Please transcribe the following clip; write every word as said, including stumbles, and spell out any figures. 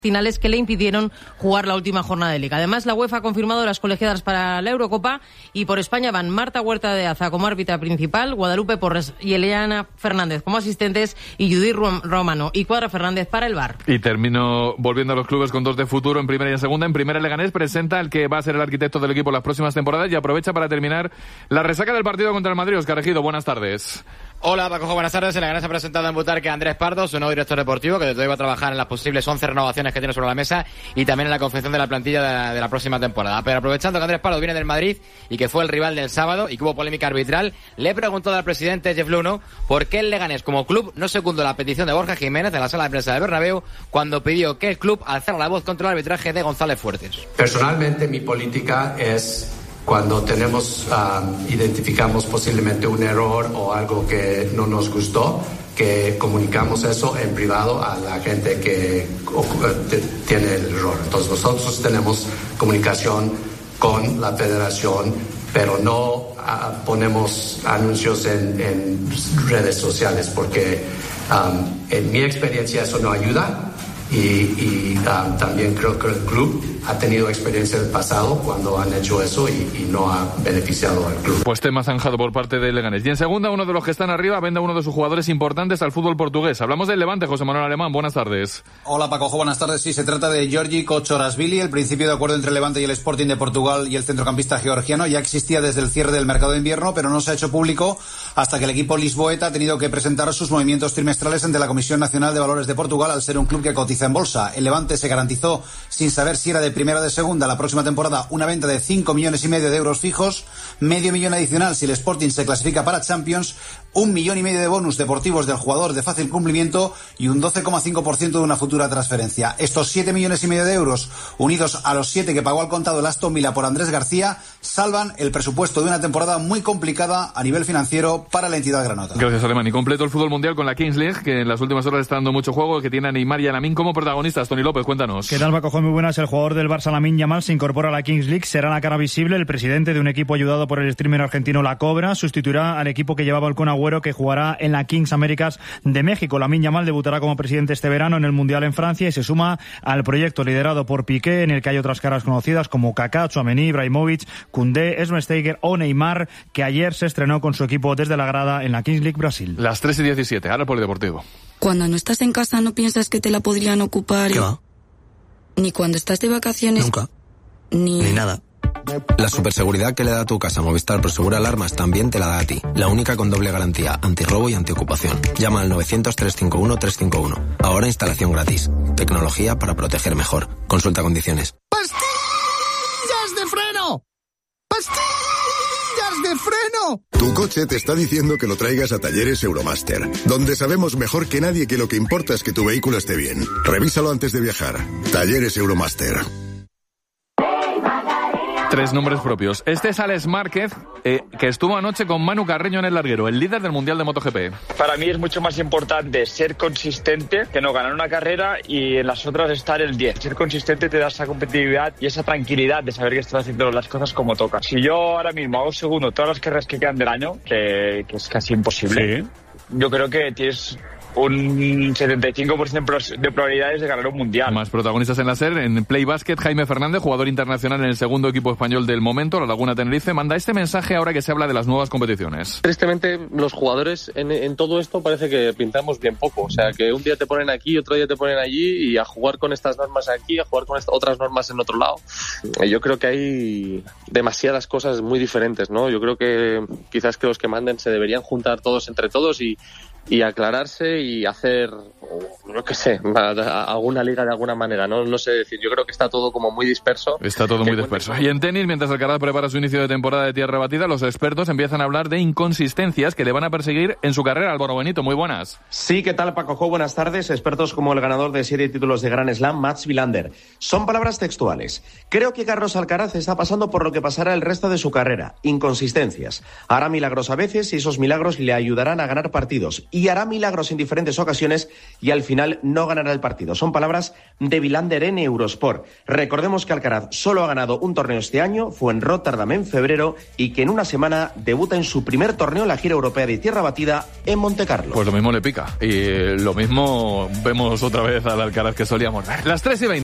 finales que le impidieron jugar la última jornada de Liga. Además, la UEFA ha confirmado las colegiadas para la Eurocopa y por España van Marta Huerta de Aza como árbitra principal, Guadalupe Porres y Eliana Fernández como asistentes y Judith Romano y Cuadra Fernández para el V A R. Y termino volviendo a los clubes con dos de futuro en primera y en segunda. En primera, Leganés presenta al que va a ser el arquitecto del equipo las próximas temporadas y aprovecha para terminar la resaca del partido contra el Madrid. Óscar Ejido, buenas tardes. Hola, Paco, buenas tardes. El Leganés ha presentado en Butarque a Andrés Pardo, su nuevo director deportivo, que desde hoy va a trabajar en las posibles once renovaciones que tiene sobre la mesa y también en la confección de la plantilla de la, de la próxima temporada. Pero aprovechando que Andrés Pardo viene del Madrid y que fue el rival del sábado y que hubo polémica arbitral, le he preguntado al presidente Jeff Luno por qué el Leganés como club no secundó la petición de Borja Jiménez en la sala de prensa del Bernabéu cuando pidió que el club alzara la voz contra el arbitraje de González Fuertes. Personalmente, mi política es, cuando tenemos, um, identificamos posiblemente un error o algo que no nos gustó, que comunicamos eso en privado a la gente que tiene el error. Entonces nosotros tenemos comunicación con la federación, pero no uh, ponemos anuncios en, en redes sociales porque um, en mi experiencia eso no ayuda. Y, y um, también creo que el club ha tenido experiencia del pasado cuando han hecho eso y, y no ha beneficiado al club. Pues tema zanjado por parte del Leganés. Y en segunda, uno de los que están arriba vende a uno de sus jugadores importantes al fútbol portugués. Hablamos del Levante, José Manuel Alemán. Buenas tardes. Hola, Pacojo. Buenas tardes. Sí, se trata de Georgi Kochorashvili. El principio de acuerdo entre el Levante y el Sporting de Portugal y el centrocampista georgiano ya existía desde el cierre del mercado de invierno, pero no se ha hecho público hasta que el equipo lisboeta ha tenido que presentar sus movimientos trimestrales ante la Comisión Nacional de Valores de Portugal al ser un club que cotiza en bolsa. El Levante se garantizó, sin saber si era de primera o de segunda, la próxima temporada una venta de cinco millones y medio de euros fijos, medio millón adicional si el Sporting se clasifica para Champions, un millón y medio de bonus deportivos del jugador de fácil cumplimiento y un doce coma cinco por ciento de una futura transferencia. Estos siete millones y medio de euros, unidos a los siete que pagó al contado el Aston Villa por Andrés García, salvan el presupuesto de una temporada muy complicada a nivel financiero para la entidad granota. Gracias, Alemán. Y completo el fútbol mundial con la Kings League, que en las últimas horas está dando mucho juego, que tiene a Neymar y a Lamine como protagonistas. Tony López, cuéntanos. ¿Qué tal, Paco? Muy buenas. El jugador del Barça, Lamine Yamal, se incorpora a la Kings League. Será la cara visible. El presidente de un equipo ayudado por el streamer argentino La Cobra sustituirá al equipo que llevaba el Kun Agüero, que jugará en la Kings Américas de México. Lamine Yamal debutará como presidente este verano en el Mundial en Francia y se suma al proyecto liderado por Piqué, en el que hay otras caras conocidas como Kaká, Tchouaméni, Ibrahimovic, Koundé, Schweinsteiger o Neymar, que ayer se estrenó con su equipo desde la grada en la Kings League Brasil. Las tres y diecisiete, ahora el polideportivo. Cuando no estás en casa no piensas que te la podrían ocupar. ¿Qué va? Ni cuando estás de vacaciones. Nunca. Ni... Ni nada. La superseguridad que le da a tu casa Movistar Prosegur Alarmas también te la da a ti. La única con doble garantía, antirrobo y antiocupación. Llama al novecientos, trescientos cincuenta y uno, trescientos cincuenta y uno. Ahora instalación gratis. Tecnología para proteger mejor. Consulta condiciones. ¡Pastillas de freno! ¡Pastillas de freno! Tu coche te está diciendo que lo traigas a Talleres Euromaster, donde sabemos mejor que nadie que lo que importa es que tu vehículo esté bien. Revísalo antes de viajar. Talleres Euromaster. Tres nombres propios. Este es Alex Márquez, eh, que estuvo anoche con Manu Carreño en el larguero, el líder del Mundial de MotoGP. Para mí es mucho más importante ser consistente que no ganar una carrera y en las otras estar el diez. Ser consistente te da esa competitividad y esa tranquilidad de saber que estás haciendo las cosas como toca. Si yo ahora mismo hago segundo todas las carreras que quedan del año, que, que es casi imposible, sí, yo creo que tienes un setenta y cinco por ciento de probabilidades de ganar un mundial. Más protagonistas en la SER, en Play Basket, Jaime Fernández, jugador internacional en el segundo equipo español del momento, la Laguna Tenerife, manda este mensaje ahora que se habla de las nuevas competiciones. Tristemente, los jugadores en, en todo esto parece que pintamos bien poco. O sea, que un día te ponen aquí, otro día te ponen allí, y a jugar con estas normas aquí, a jugar con esta, otras normas en otro lado. Yo creo que hay demasiadas cosas muy diferentes, ¿no? Yo creo que quizás que los que manden se deberían juntar todos entre todos y y aclararse y hacer, no qué sé, alguna liga de alguna manera, no no sé decir. Yo creo que está todo como muy disperso. Está todo muy disperso. Y en tenis, mientras Alcaraz prepara su inicio de temporada de tierra batida, los expertos empiezan a hablar de inconsistencias que le van a perseguir en su carrera. Álvaro Benito, muy buenas. Sí, ¿qué tal, Paco? Buenas tardes. Expertos como el ganador de siete títulos de Grand Slam, Mats Wilander. Son palabras textuales. Creo que Carlos Alcaraz está pasando por lo que pasará el resto de su carrera. Inconsistencias. Hará milagros a veces y esos milagros le ayudarán a ganar partidos. Y y hará milagros en diferentes ocasiones y al final no ganará el partido. Son palabras de Vilander en Eurosport. Recordemos que Alcaraz solo ha ganado un torneo este año, fue en Rotterdam en febrero y que en una semana debuta en su primer torneo en la gira europea de tierra batida en Montecarlo. Pues lo mismo le pica y lo mismo vemos otra vez al Alcaraz que solíamos ver. Las tres y veinte.